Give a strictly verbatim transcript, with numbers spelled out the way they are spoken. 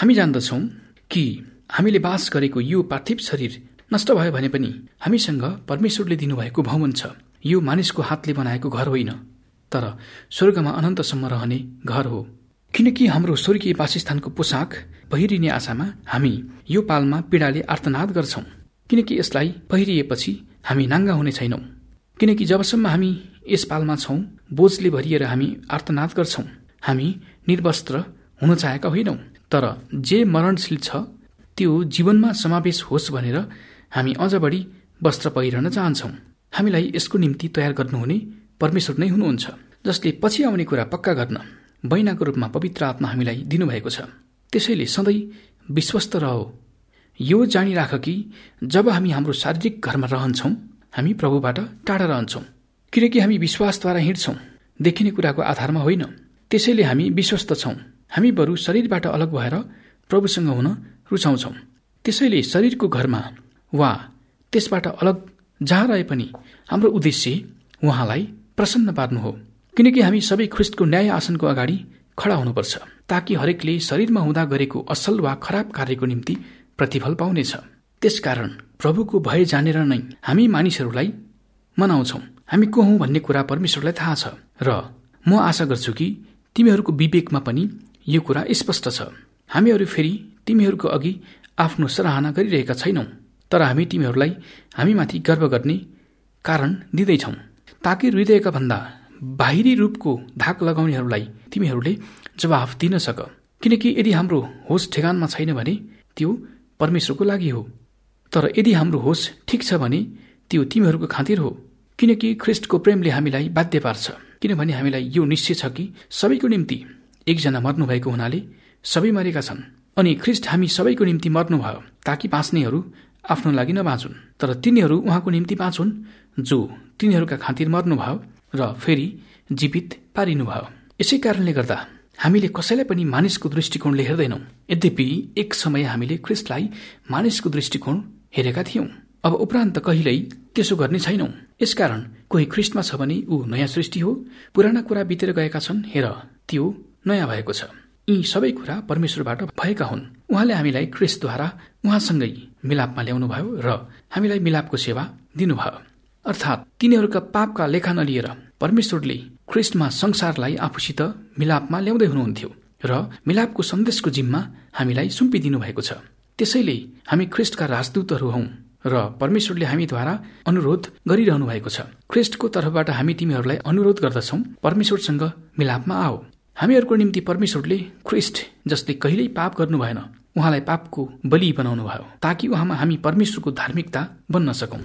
हामी जान्दछौँ कि हामीले बास गरेको यो पार्थिव शरीर नष्ट भयो भने पनि हामीसँग परमेश्वरले दिनुभएको भवन छ। यो मानिसको हातले बनाएको घर होइन, तर स्वर्गमा अनन्तसम्म रहने घर हो। किनकि हाम्रो स्वर्गीय वासस्थानको पोसाक पहिरिने आशामा हामी यो पालमा पीडाले आर्तनाद गर्छौँ, किनकि यसलाई पहिरिएपछि हामी नाङ्गा हुने छैनौँ। किनकि जबसम्म हामी यस पालमा छौँ, बोझले भरिएर हामी आर्तनाद गर्छौँ। हामी निर्वस्त्र हुन चाहेका होइनौँ, तर जे मरणशील छ त्यो जीवनमा समावेश होस् भनेर हामी अझ बढी वस्त्र पहिरन चाहन्छौँ। हामीलाई यसको निम्ति तयार गर्नुहुने परमेश्वर नै हुनुहुन्छ, जसले पछि आउने कुरा पक्का गर्न बैनाको रूपमा पवित्र आत्मा हामीलाई दिनुभएको छ। त्यसैले सधैँ विश्वस्त रह। यो जानिराख कि जब हामी हाम्रो शारीरिक घरमा रहन्छौँ, हामी प्रभुबाट टाढा रहन्छौँ, किनकि हामी विश्वासद्वारा हिँड्छौँ, देखिने कुराको आधारमा होइन। त्यसैले हामी विश्वस्त छौँ। हामी बरु शरीरबाट अलग भएर प्रभुसँग हुन रुचाउँछौँ। त्यसैले शरीरको घरमा वा त्यसबाट अलग जहाँ रहे पनि हाम्रो उद्देश्य उहाँलाई प्रसन्न पार्नु हो, किनकि हामी सबै ख्रिस्टको न्याय आसनको अगाडि खडा हुनुपर्छ, ताकि हरेकले शरीरमा हुँदा गरेको असल वा खराब कार्यको निम्ति प्रतिफल पाउनेछ। त्यसकारण प्रभुको भय जानेर नै हामी मानिसहरूलाई मनाउँछौँ। हामी को हौँ भन्ने कुरा परमेश्वरलाई थाहा छ, र म आशा गर्छु कि तिमीहरूको विवेकमा पनि यो कुरा स्पष्ट छ। हामीहरू फेरि तिमीहरूको अघि आफ्नो सराहना गरिरहेका छैनौँ, तर हामी तिमीहरूलाई हामीमाथि गर्व गर्ने कारण दिँदैछौँ, ताकि हृदयका भन्दा बाहिरी रूपको धाक लगाउनेहरूलाई तिमीहरूले जवाफ दिन सक। किनकि यदि हाम्रो होस ठेगानमा छैन भने त्यो परमेश्वरको लागि हो, तर यदि हाम्रो होस ठिक छ भने त्यो तिमीहरूको खातिर हो। किनकि ख्रिस्टको प्रेमले हामीलाई बाध्य पार्छ, किनभने हामीलाई यो निश्चय छ कि सबैको निम्ति एकजना मर्नुभएको हुनाले सबै मरेका छन्, अनि ख्रिस्ट हामी सबैको निम्ति मर्नुभयो ताकि बाँच्नेहरू आफ्नो लागि नबाँचुन्, तर तिनीहरू उहाँको निम्ति बाँचुन् जो तिनीहरूका खातिर मर्नुभयो र फेरि जीवित पारिनुभयो। यसै कारणले गर्दा हामीले कसैलाई पनि मानिसको दृष्टिकोणले हेर्दैनौँ। यद्यपि एक समय हामीले ख्रिस्टलाई मानिसको दृष्टिकोण हेरेका थियौँ, अब उपरान्त कहिल्यै त्यसो गर्ने छैनौँ। यसकारण कोही ख्रिस्टमा छ भने ऊ नयाँ सृष्टि हो, पुराना कुरा बितेर गएका छन्, हेर त्यो नयाँ भएको छ। यी सबै कुरा परमेश्वरबाट भएका हुन्। उहाँले हामीलाई ख्रिस्टद्वारा उहाँसँगै मिलापमा ल्याउनु भयो र हामीलाई मिलापको सेवा दिनुभयो। अर्थात् तिनीहरूका पापका लेखा नलिएर परमेश्वरले ख्रिस्टमा संसारलाई आफूसित मिलापमा ल्याउँदै हुनुहुन्थ्यो र मिलापको सन्देशको जिम्मा हामीलाई सुम्पिदिनु भएको छ। त्यसैले हामी ख्रिस्टका राजदूतहरू हौँ र परमेश्वरले हामीद्वारा अनुरोध गरिरहनु भएको छ। ख्रिस्टको तर्फबाट हामी तिमीहरूलाई अनुरोध गर्दछौँ, परमेश्वरसँग मिलापमा आओ। हामीहरूको निम्ति परमेश्वरले ख्रिस्ट जसले कहिल्यै पाप गर्नु भएन, उहाँलाई पापको बलि बनाउनु भयो, ताकि उहाँमा हामी परमेश्वरको धार्मिकता बन्न सकौँ।